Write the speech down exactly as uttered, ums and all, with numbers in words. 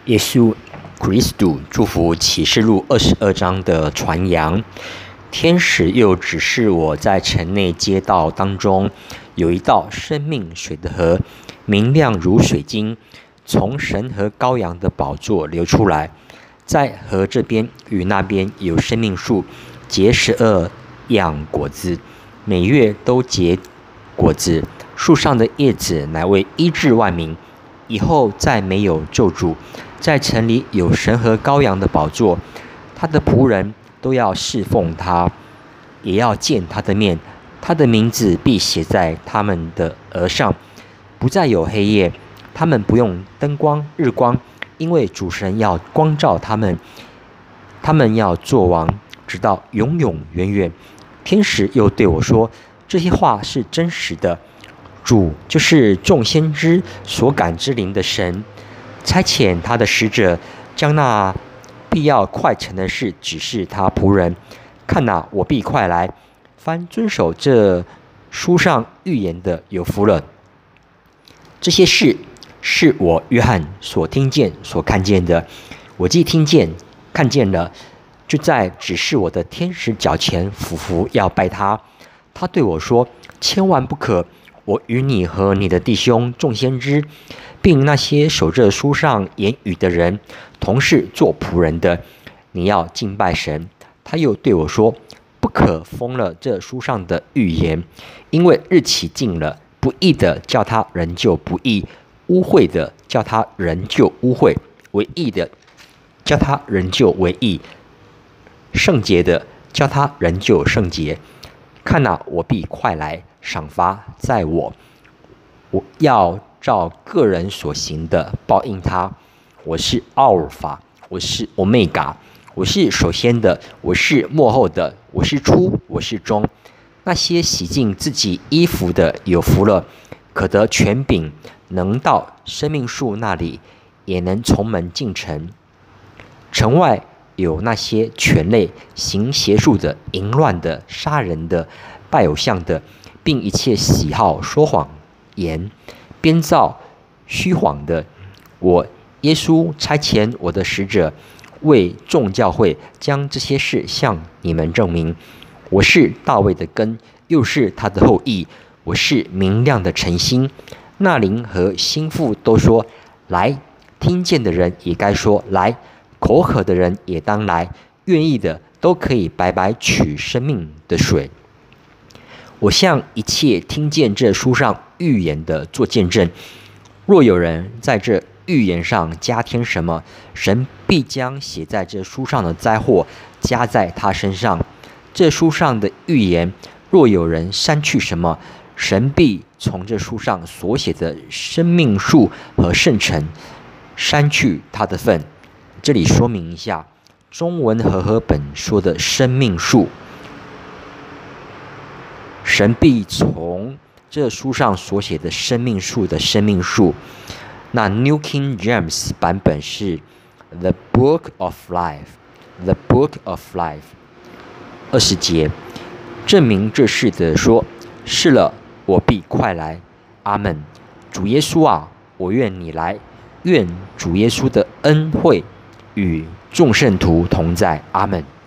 耶稣 Christu 祝福启示录二十二章的传扬。天使又指示我在城内街道当中有一道生命水的河，明亮如水晶，从神和羔羊的宝座流出来。在河这边与那边有生命树，结十二样果子，每月都结果子。树上的叶子乃为医治万民。以后再没有咒诅。在城里有神和羔羊的宝座，他的仆人都要侍奉他，也要见他的面。他的名字必写在他们的额上，不再有黑夜。他们不用灯光、日光，因为主神要光照他们。他们要作王，直到永永远远。天使又对我说：“这些话是真实的。主就是众先知所感之灵的神，差遣他的使者，将那必要快成的事指示他仆人。看哪，我必快来。凡遵守这书上预言的，有福了。”这些事是我约翰所听见、所看见的。我既听见、看见了，就在指示我的天使脚前俯伏要拜他。他对我说：“千万不可！我与你和你的弟兄众先知，并那些守这书上言语的人，同是做仆人的，你要敬拜神。”他又对我说：“不可封了这书上的预言，因为日期近了。不义的叫他仍旧不义，污秽的叫他仍旧污秽，为义的叫他仍旧为义，圣洁的叫他仍旧圣洁。看哪，我必快来，赏罚在我，我要照个人所行的报应他。我是阿尔法，我是欧米伽，我是首先的，我是末后的，我是初，我是终。那些洗净自己衣服的有福了，可得权柄，能到生命树那里，也能从门进城。城外有那些犬类、行邪术的、淫乱的、杀人的、拜偶像的，并一切喜好说谎言、编造虚谎的。我耶稣差遣我的使者，为众教会将这些事向你们证明。我是大卫的根，又是他的后裔。我是明亮的晨星。那灵和心腹都说：“来！”听见的人也该说：“来！”口渴的人也当来，愿意的都可以白白取生命的水。我向一切听见这书上预言的做见证。若有人在这预言上加添什么，神必将写在这书上的灾祸加在他身上。这书上的预言，若有人删去什么，神必从这书上所写的生命树和圣城删去他的份。这里说明一下，中文和合本说的生命树，神必从这书上所写的生命树的生命树。那 New King James 版本是 The Book of Life，The Book of Life。二十节，证明这事的说：“是了，我必快来。”阿们。主耶稣啊，我愿你来，愿主耶稣的恩惠与众圣徒同在。阿们。